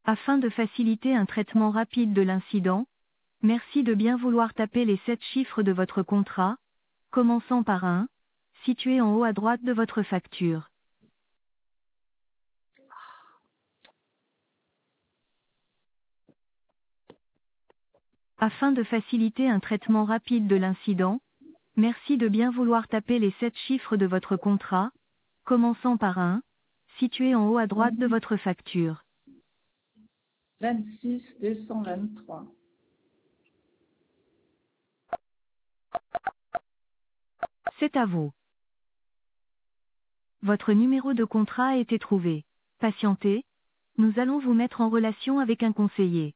Afin de faciliter un traitement rapide de l'incident, merci de bien vouloir taper les 7 chiffres de votre contrat, commençant par un, situé en haut à droite de votre facture. Afin de faciliter un traitement rapide de l'incident, merci de bien vouloir taper les 7 chiffres de votre contrat, commençant par un, situé en haut à droite de votre facture. 26 223. C'est à vous. Votre numéro de contrat a été trouvé. Patientez, nous allons vous mettre en relation avec un conseiller.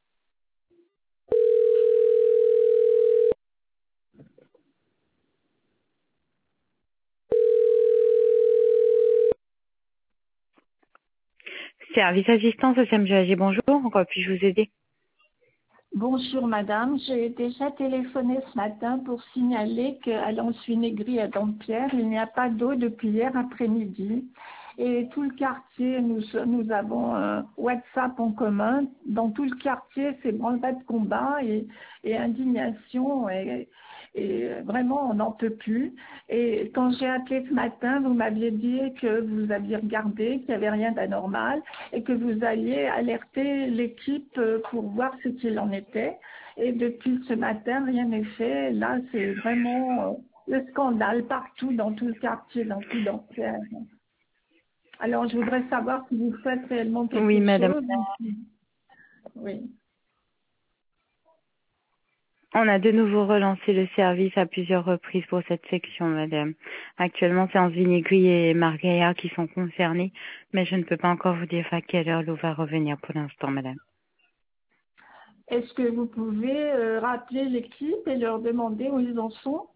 Service assistance au CMGAG, bonjour, en quoi puis-je vous aider? Bonjour madame, j'ai déjà téléphoné ce matin pour signaler qu'à l'Anse-Vinégry à Dampierre, il n'y a pas d'eau depuis hier après-midi. Et tout le quartier, nous avons un WhatsApp en commun. Dans tout le quartier, c'est branle-bas de combat et indignation. Et vraiment, on n'en peut plus. Et quand j'ai appelé ce matin, vous m'aviez dit que vous aviez regardé, qu'il n'y avait rien d'anormal et que vous alliez alerter l'équipe pour voir ce qu'il en était. Et depuis ce matin, rien n'est fait. Là, c'est vraiment le scandale partout dans tout le quartier, dans tout Dampierre. Alors, je voudrais savoir si vous faites réellement Oui, quelque madame. chose. Oui. On a de nouveau relancé le service à plusieurs reprises pour cette section, madame. Actuellement, c'est Anse-Vinégry et Margaya qui sont concernés, mais je ne peux pas encore vous dire à quelle heure l'eau va revenir pour l'instant, madame. Est-ce que vous pouvez rappeler l'équipe et leur demander où ils en sont?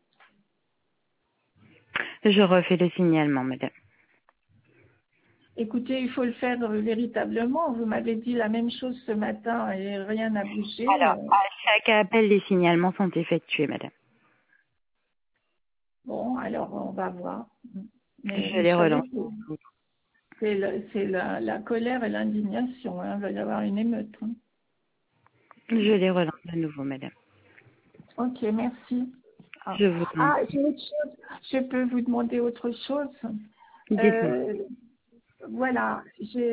Je refais le signalement, madame. Écoutez, il faut le faire véritablement. Vous m'avez dit la même chose ce matin et rien n'a bougé. Alors, à chaque appel, les signalements sont effectués, madame. Bon, alors on va voir. Mais Je vous les savez relance. que c'est la colère et l'indignation. Hein. Il va y avoir une émeute. Hein. Je les relance de nouveau, madame. Ok, merci. Je vous en J'ai autre chose. Je peux vous demander autre chose. Dites-moi. Euh, voilà,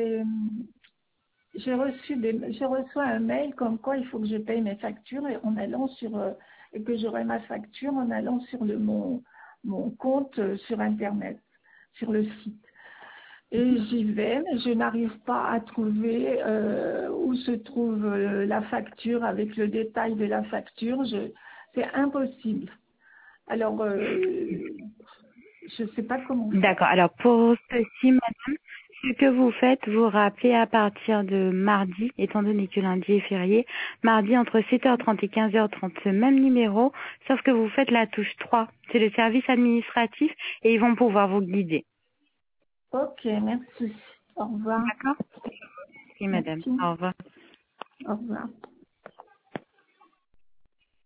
je reçois un mail comme quoi il faut que je paye mes factures et en allant et que j'aurai ma facture en allant sur mon compte sur Internet, sur le site. Et j'y vais, mais je n'arrive pas à trouver où se trouve la facture avec le détail de la facture. C'est impossible. Alors, je ne sais pas comment faire. D'accord. Alors, pour ceci, madame, ce que vous faites, vous rappelez à partir de mardi, étant donné que lundi est férié, mardi entre 7h30 et 15h30, ce même numéro, sauf que vous faites la touche 3. C'est le service administratif et ils vont pouvoir vous guider. Ok, merci. Au revoir. D'accord? Oui, madame. Merci. Au revoir. Au revoir.